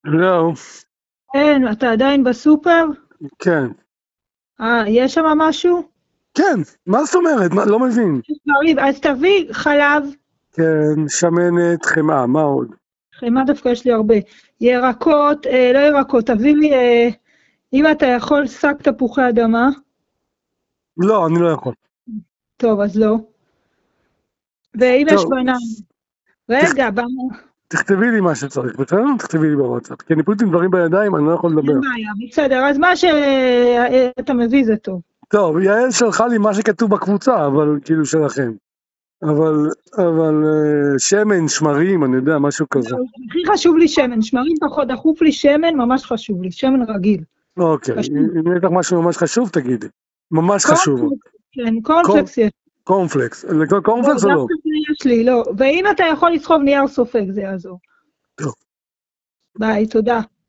לא, כן, אתה עדיין בסופר? כן. יש שם משהו? כן, מה זאת אומרת? לא מבין. אז תביא חלב, כן, שמנת, חמאה, מה עוד? חמאה דווקא יש לי הרבה. ירקות, לא ירקות, תביא לי, אם אתה יכול, שק תפוחי אדמה. לא, אני לא יכול. טוב, אז לא. ואם יש טוב, בננה. רגע, בננה. תכתבי לי מה שצריך, בסדר? תכתבי לי בוואטסאפ. כי אני פשוט עם דברים בידיים, אני לא יכול לדבר. אין בעיה, בסדר, אז מה שאתה מביא זה טוב. טוב, יעל שלחה לי מה שכתוב בקבוצה, אבל כאילו שלכם. אבל שמן, שמרים, אני יודע, משהו כזה. הכי חשוב לי שמן, שמרים פחות דחוף לי שמן, ממש חשוב לי, שמן רגיל. אוקיי, אם יש לך משהו ממש חשוב, תגידי. ממש חשוב. כן, קורנפלקס יש. קורנפלקס. קורנפלקס או לא? יש לי, לא. ואם אתה יכול לסחוב נייר סופג, זה יעזור. טוב. ביי, תודה.